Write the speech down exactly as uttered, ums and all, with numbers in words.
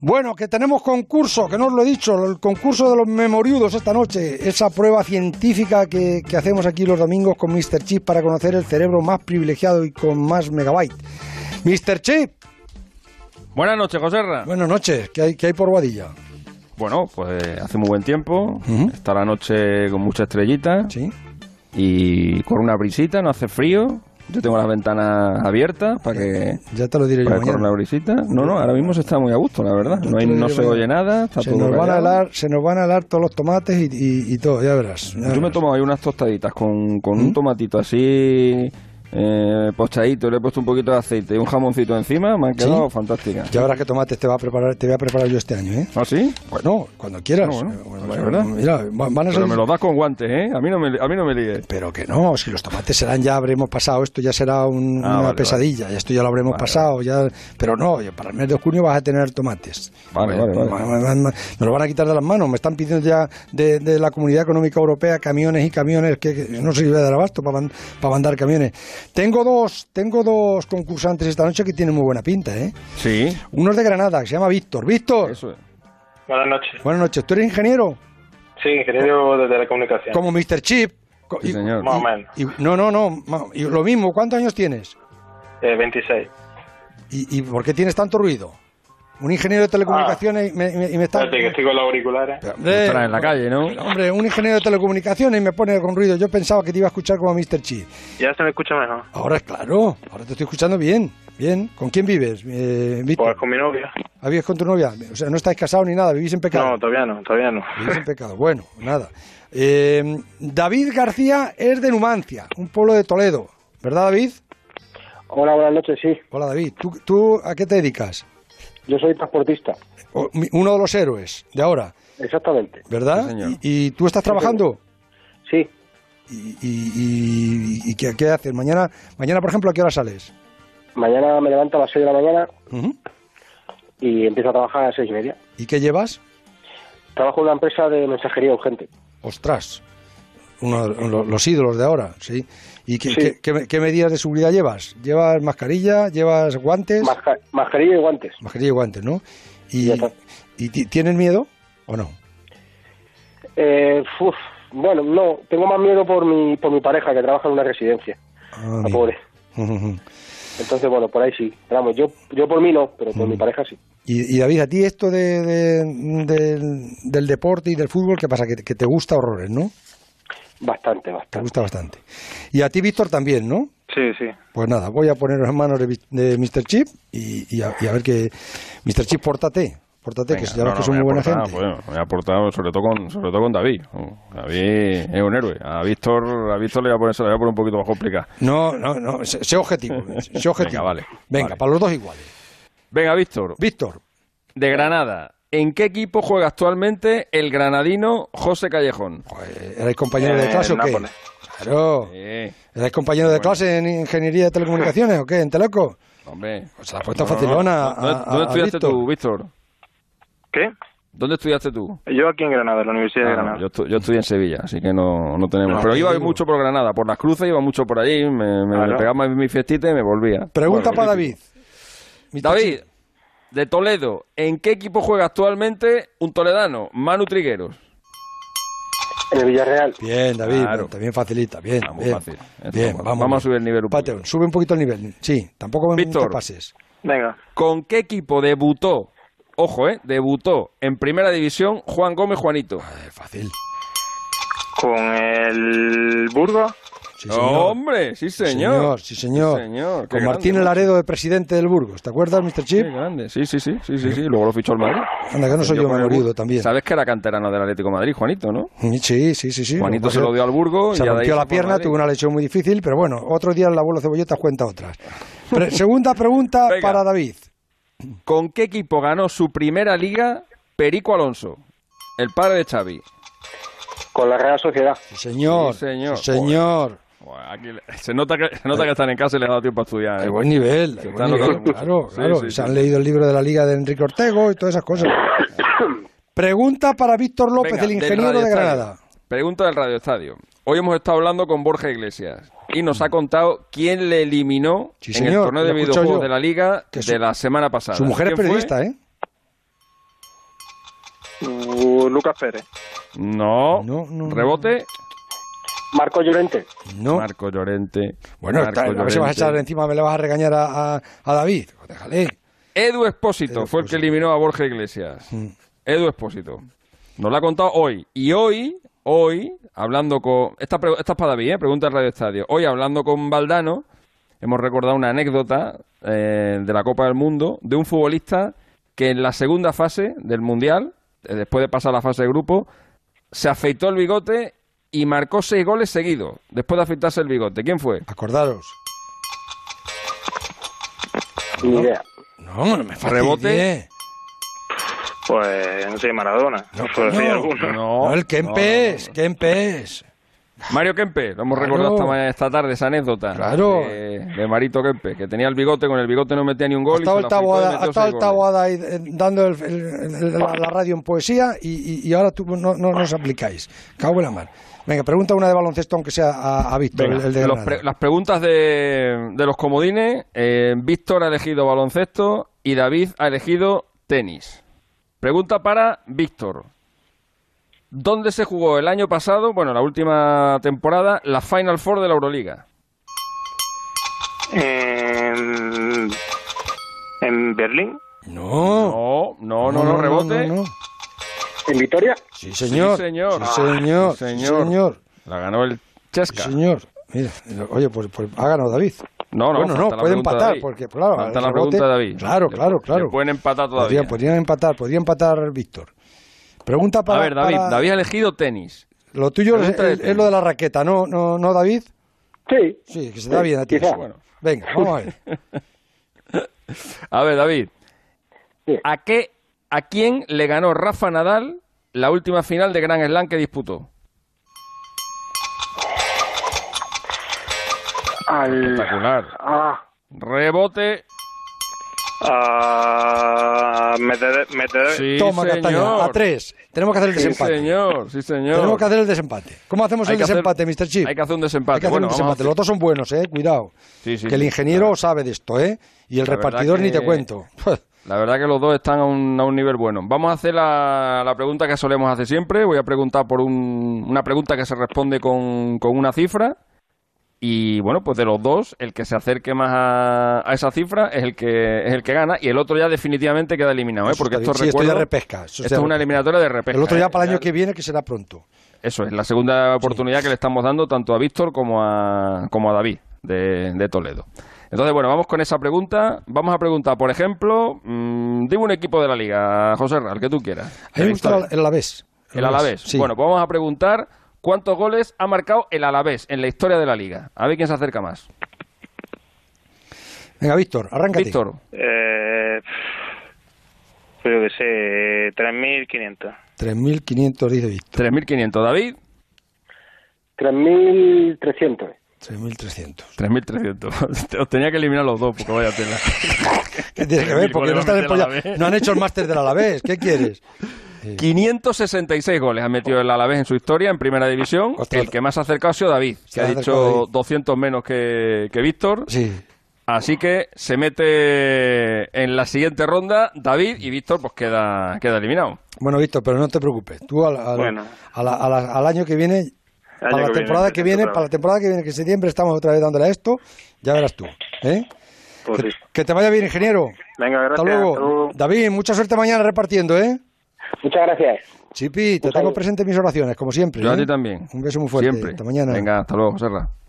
Bueno, que tenemos concurso, que no os lo he dicho, el concurso de los memoriudos esta noche, esa prueba científica que, que hacemos aquí los domingos con míster Chip para conocer el cerebro más privilegiado y con más megabyte. míster Chip. Buenas noches, Joserra. Buenas noches, ¿qué hay, qué hay por Boadilla? Bueno, pues hace muy buen tiempo, Uh-huh. está la noche con mucha estrellita Sí. y con una brisita, no hace frío. Yo tengo las ventanas abiertas para que, Ya te lo diré yo para que corra mañana. una brisita. No, no, ahora mismo se está muy a gusto, la verdad. No, hay, no se oye nada, está Se todo nos, van a callado. helar, se nos van a helar todos los tomates y, y, y todo, ya verás. Ya Yo me he verás. tomado ahí unas tostaditas con, con ¿Mm? un tomatito así eh, pochadito, le he puesto un poquito de aceite y un jamoncito encima, me han quedado ¿Sí? fantásticas. Ya verás qué tomates te va a preparar, te voy a preparar yo este año, ¿eh? ¿Ah, sí? Bueno, cuando quieras. Ah, bueno, Bueno, pues, bueno, ¿verdad? mira, van van a Pero ser... me los das con guantes, ¿eh? A mí no me, a mí no me líes. Pero que no, si los tomates serán ya, habremos pasado, esto ya será un- Ah, una vale, pesadilla, ya esto ya lo habremos Vale, pasado, ya, pero no, para el mes de junio vas a tener tomates. Vale, vale, vale. Ma- ma- ma- Me lo van a quitar de las manos, me están pidiendo ya de, de la Comunidad Económica Europea camiones y camiones, que, que no se iba a dar abasto para, man- para mandar camiones. Tengo dos, tengo dos concursantes esta noche que tienen muy buena pinta, ¿eh? Sí, Uno es de Granada, que se llama Víctor. Víctor, eso es. Buenas noches. buenas noches, ¿tú eres ingeniero? Sí, ingeniero de telecomunicaciones. Como míster Chip. Co- Sí, y- señor. Más o menos. y- no, no, no, ma- y lo mismo, ¿cuántos años tienes? Eh, veintiséis. ¿Y, ¿Y por qué tienes tanto ruido? Un ingeniero de telecomunicaciones y, me, y me- y me está... Espérate, que estoy con los auriculares. Pero, hombre, Estará en la calle, ¿no? pero, hombre, un ingeniero de telecomunicaciones y me pone con ruido. Yo pensaba que te iba a escuchar como míster Chi. Ya se me escucha mejor. Ahora es claro, ahora te estoy escuchando bien, bien. ¿Con quién vives, eh, Víctor? Pues con mi novia. ¿Ah, vives con tu novia? O sea, no estáis casados ni nada, vivís en pecado. No, todavía no, todavía no. Vivís en pecado, bueno, nada. Eh, David García es de Numancia, un pueblo de Toledo. ¿Verdad, David? Hola, buenas noches, sí. Hola, David. ¿Tú, tú a qué te dedicas? Yo soy transportista, O- mi- Uno de los héroes de ahora, exactamente. ¿verdad? Sí, señor. ¿Y, y tú estás trabajando? Sí, ¿Y, y, y- y qué, qué haces? Mañana, mañana, por ejemplo, ¿a qué hora sales? mañana me levanto a las seis de la mañana Ujú. y empiezo a trabajar a las seis y media. ¿Y qué llevas? Trabajo en una empresa de mensajería urgente. Ostras, uno de lo- los ídolos de ahora, ¿sí? ¿Y qué, Sí. qué- qué- qué medidas de seguridad llevas? ¿Llevas mascarilla? ¿Llevas guantes? Masca- mascarilla y guantes. Mascarilla y guantes, ¿no? ¿Y, Ya está. y ti- tienes miedo o no? Eh, uf, bueno, no, tengo más miedo por mi, por mi pareja que trabaja en una residencia. Ah, La amigo. pobre. Ujú. Entonces, bueno, por ahí sí. Pero vamos, yo, yo por mí no, pero por mi pareja sí. Y, y David, a ti esto de, de- del, del deporte y del fútbol, ¿qué pasa? Que, te- que te gusta horrores, ¿no? Bastante, Te bastante. gusta bastante. Y a ti, Víctor, también, ¿no? Sí, sí. Pues nada, voy a poneros en manos de, Vi- de míster Chip y, y, a, y a ver que... míster Chip, pórtate, pórtate, que Venga, ya ves no, que no, son me muy he buena aportado, gente. bueno, me he aportado sobre todo con, sobre todo con David. Oh, David es un héroe. A Víctor, a Víctor le voy a poner, se le voy a poner un poquito más complicado. No, no, no, sé, sé objetivo, sé objetivo. Venga, vale, Venga, vale. para los dos iguales. Venga, Víctor, Víctor, de Granada. ¿En qué equipo juega actualmente el granadino José Callejón? joder, ¿erais compañeros de Eh, clase o qué? Nápoles. Claro. Sí, ¿Erais compañeros de clase en ingeniería de telecomunicaciones o qué? ¿En Teleco? hombre. Pues se la ha puesto No, no, no. facilona a- ¿Dónde, a- dónde a estudiaste Víctor. tú, Víctor? ¿Qué? ¿Dónde estudiaste tú? Yo aquí en Granada, en la Universidad de Ah, no, Granada. yo, estu- yo estudié en Sevilla, así que no, no tenemos. No, Pero te iba digo. mucho por Granada, por las cruces, iba mucho por allí, me, me, Claro. me pegaba mi fiestita y me volvía. Pregunta Bueno, para típico. David. míster David, Chip. de Toledo, ¿en qué equipo juega actualmente un toledano, Manu Trigueros? En el Villarreal. Bien, David, Claro. también facilita, bien, Ah, muy bien. fácil. Esto, Bien, vamos, vamos, vamos a bien. subir el nivel un Pateo, poquito. sube un poquito el nivel. Sí, tampoco me Víctor. te pases. Venga. ¿Con qué equipo debutó, ojo, eh, debutó en primera división Juan Gómez Juanito? Eh, fácil. Con el Burgos. Sí, señor. ¡Hombre! Sí, señor. Sí, señor. Sí, señor. Qué Con Martín grande, Laredo de presidente del Burgos. ¿Te acuerdas, míster Chip? Qué grande. Sí, sí, sí, sí, sí, sí. Luego lo fichó el Madrid. Anda, que no soy yo con el memoriudo Burgos. también. Sabes que era canterano del Atlético de Madrid, Juanito, ¿no? Sí, sí, sí, sí. Juanito Lo que se pasa lo dio al Burgos. Se y ya de ahí rompió la se fue al pierna, Madrid. tuvo una lesión muy difícil, pero bueno, otro día el abuelo Cebolletas cuenta otras. Pre- segunda pregunta Venga. para David. ¿Con qué equipo ganó su primera liga Perico Alonso, el padre de Xavi? Con la Real Sociedad. Sí, señor. Sí, señor. Sí, señor. Bueno, aquí le- se nota que se nota que están en casa y les ha dado tiempo a estudiar. Hay ¿eh? buen nivel, hay Se buen están nivel, notando mucho. claro, Sí, claro. sí, Se sí. han leído el libro de la Liga de Enrique Ortego y todas esas cosas. Pregunta para Víctor López, Venga, el del ingeniero Radio de Estadio. Granada. Pregunta del Radio Estadio. Hoy hemos estado hablando con Borja Iglesias y nos ha contado quién le eliminó Sí, en el señor, torneo de lo escucho videojuegos yo. de la Liga Que de su- la semana pasada. Su mujer es ¿Quién fue? periodista, ¿eh? Lucas Pérez. No. No, no, no. Rebote. Marco Llorente. No. Marco Llorente. Bueno, Marco está, a ver si vas a echar Llorente. encima, me le vas a regañar a, a, a David. Déjale. Edu Expósito Edu fue el que Expósito. eliminó a Borja Iglesias. Mm. Edu Expósito. Nos lo ha contado hoy. Y hoy, hoy, hablando con... Esta, pre- esta es para David, ¿eh? Pregunta al Radio Estadio. Hoy, hablando con Valdano, hemos recordado una anécdota eh, de la Copa del Mundo de un futbolista que en la segunda fase del Mundial, eh, después de pasar la fase de grupo, se afeitó el bigote y marcó seis goles seguidos, después de afeitarse el bigote. ¿Quién fue? Acordaros. Ni idea. No, no me fastidies. Rebote. Pues, no sé, Maradona. No, Por decir coño. alguno. No, No, el Kempes, no, no. Kempes. Mario Kempe, lo hemos Claro. recordado esta, ma- esta tarde, esa anécdota Claro. de, de Marito Kempe, que tenía el bigote, con el bigote no metía ni un gol. Ha estado y el se lo afeitó y Taboada, metió ha estado seis el goles. Taboada ahí eh, dando el- el- el- la, la radio en poesía y, y- y ahora tú no, no nos aplicáis. Cago en la mar. Venga, pregunta una de baloncesto, aunque sea a, a Víctor, Venga, el, el de los Granada. pre- las preguntas de, de los comodines. eh, Víctor ha elegido baloncesto y David ha elegido tenis. Pregunta para Víctor. ¿Dónde se jugó el año pasado, bueno, la última temporada, la Final Four de la Euroliga? En, en Berlín. No. No, no, no, no, rebote. no, no. ¿En Vitoria? Sí, señor. Sí, señor. Sí, señor. Sí, Sí, señor. señor. La ganó el Sí, Chesca. señor. Mira, oye, pues, pues ha ganado David. No, no, bueno, no, falta la puede pregunta de empatar, David. porque, claro, Falta el la rebote- pregunta de David. Claro, Le- claro, claro. le pueden empatar todavía. Podrían, podrían empatar, podría empatar Víctor. Pregunta para... A ver, David, para- David ha elegido tenis. Lo tuyo es, Pregunta de es- es tenis. lo de la raqueta, ¿no, no, no David? Sí. Sí, que se da bien a ti. Quizá. eso. Bueno, venga, vamos a ver. A ver, David, Sí. ¿a qué, a quién le ganó Rafa Nadal la última final de Grand Slam que disputó? Al... Espectacular. Ah, Rebote. A Medvedev. Medvedev. Sí, Toma, Castaña, señor. a tres. Tenemos que hacer el Sí, desempate. señor, sí, señor. Tenemos que hacer el desempate. ¿Cómo hacemos Hay el que hacer- desempate, mister Chip? Hay que hacer un desempate. Hay que hacer Bueno, un vamos a desempate. hacer- Los dos son buenos, eh, cuidado. Sí, sí, que el sí. ingeniero La- sabe de esto, ¿eh? Y el La verdad repartidor ni que- te cuento. La verdad que los dos están a un, a un nivel bueno. Vamos a hacer la, la pregunta que solemos hacer siempre. Voy a preguntar por un, una pregunta que se responde con, con una cifra. Y bueno, pues de los dos, el que se acerque más a, a esa cifra es el que es el que gana. Y el otro ya definitivamente queda eliminado, ¿eh? Eso Porque está esto bien. Sí, esto ya recuerdo- repesca, eso Esto ya es una repesca. eliminatoria de repesca. El otro ya ¿eh? para el año Ya- que viene, que será pronto. Eso es, la segunda oportunidad que le estamos dando tanto a Víctor como a, como a David de, de Toledo. Entonces, bueno, vamos con esa pregunta. Vamos a preguntar, por ejemplo, mmm, dime un equipo de la liga, José Ra, el que tú quieras. A mí me gusta el, el Alavés. El Alavés. Sí. Bueno, pues vamos a preguntar cuántos goles ha marcado el Alavés en la historia de la liga. A ver quién se acerca más. Venga, Víctor, arráncate. Víctor, Eh, creo que sé, tres mil quinientos. tres mil quinientos dice Víctor. tres mil quinientos. David, tres mil trescientos. tres mil trescientos. tres mil trescientos. Os tenía que eliminar los dos, porque vaya tela. ¿Qué tiene que ver? Porque no, Podemos están meter empolla- al Alavés. no han hecho el máster del Alavés. ¿Qué quieres? quinientos sesenta y seis goles ha metido el Alavés en su historia en Primera División. Ostras. El que más ha acercado ha sido David, que Se ha ha dicho acercado David. doscientos menos que, que Víctor. Sí. Así que se mete en la siguiente ronda David y Víctor pues queda, queda eliminado. Bueno, Víctor, pero no te preocupes. Tú al, al- Bueno. a la- a la- al año que viene, para la que viene, temporada que presento viene, otra para la vez. temporada que viene, que en septiembre estamos otra vez dándole a esto, ya verás tú. ¿eh? Pues que, sí. que te vaya bien, ingeniero. Venga, gracias. Hasta luego. Hasta luego. David, mucha suerte mañana repartiendo, ¿eh? Muchas gracias. Chipi, te Un tengo saludo. presente en mis oraciones, como siempre. Yo a ¿eh? ti también. Un beso muy fuerte. Siempre. Hasta mañana. Venga, hasta luego, José Ra.